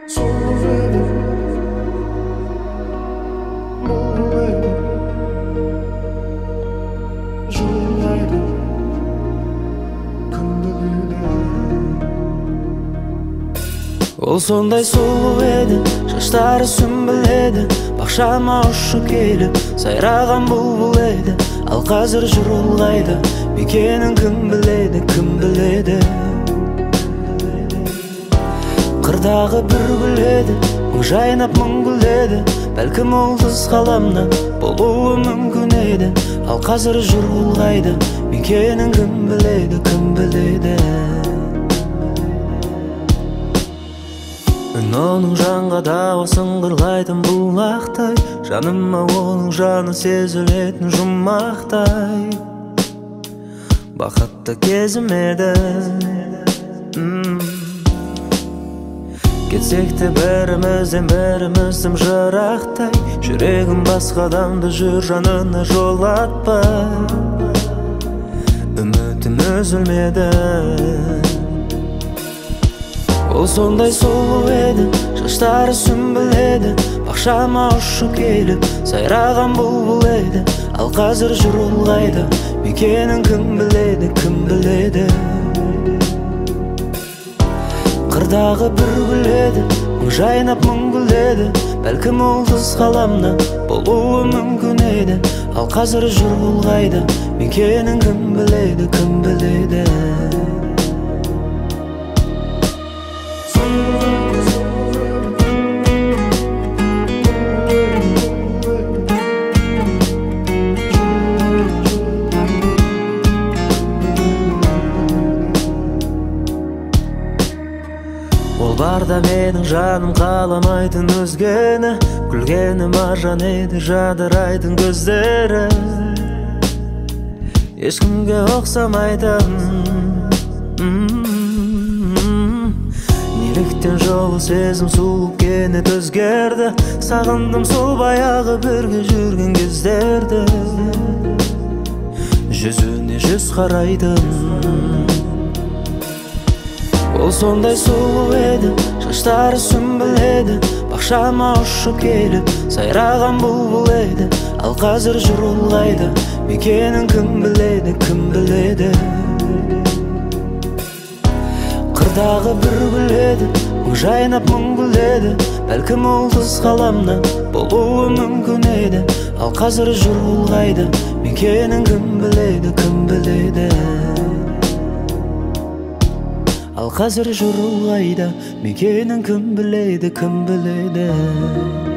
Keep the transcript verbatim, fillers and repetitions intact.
Ол сондай сұлу еді, шаштары сүмбіл еді, бақшама ұшып келіп сайраған бұлбұл еді. Ал қазір жүр ол қайда, мекенін кім біледі, кім біледі. Қырдағы бір гүл еді, мың жайнап мың гүлдеді, бәлкім ол қыз қаламнан болуы мүмкін еді. Ал қазір жүр ол қайда, мекенін кім біледі, кім біледі. Үн оның жанға дауа сыңғырлайтын бұлақтай, жаныма оның жаны сезілетін жұмақтай. Бақытты кезім еді. Кетсек те бірімізден біріміз тым жырақтай, жүрегім басқа адамды жүр жанына жолатпай. Үмітім үзілмеді. Ол сондай сұлу еді, шаштары сүмбіл еді, бақшама ұшып келіп сайраған бұлбұл еді. Ал қазір жүр ол қайда, мекенін кім біледі, кім біледі. Қырдағы бір гүл еді, мың жайнап мың гүлдеді, бәлкім ол қыз қаламнан болуы мүмкін еді. Ал қазір жүр ол қайда, мекенін кім біледі, кім біледі. Ол барда менің жаным қаламайтын өзгені, күлгені маржан еді жадырайтын көздері. Ешкімге ұқсамайтын. Неліктен жолы сезім суық кенет өзгерді, сағындым сол баяғы бірге жүрген кездерді. Жүзіне жүз қарайтын. Ол сондай сұлу еді, шаштары сүмбіл еді, бақшама ұшып келіп сайраған бұлбұл еді. Ал қазір жүр ол қайда, мекенін кім біледі, кім біледі. Қырдағы бір гүл еді, мың жайнап мың гүлдеді, бәлкім ол қыз қаламнан болуы мүмкін еді. Ал қазір жүр ол қайда, мекенін кім біледі, кім біледі. Ал қазір жүр ол қайда, мекенін кім біледі, кім біледі.